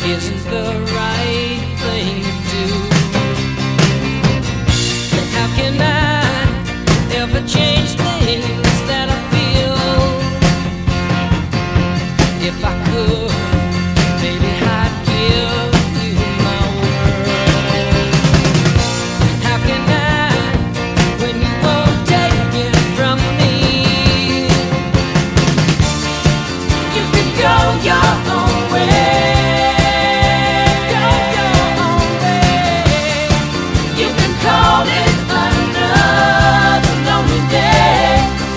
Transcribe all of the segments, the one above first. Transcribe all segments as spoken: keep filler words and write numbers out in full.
isn't the right thing to do. And how can I ever change things that I feel? If I could, maybe I'd give you my world. How can I, when you won't take it from me? You can go your own way, go your own way. You can call it another lonely day.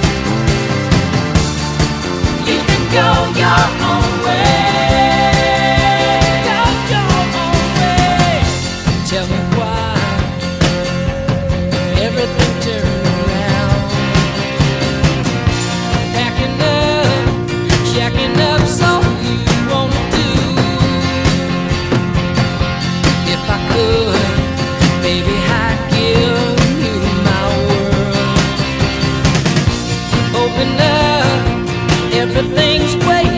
You can go your own way, go your own way. Tell me why everything turned around. Packing up, jacking up, so you wanna do. If I could, baby, I'd give you my world. Open up, everything's waiting.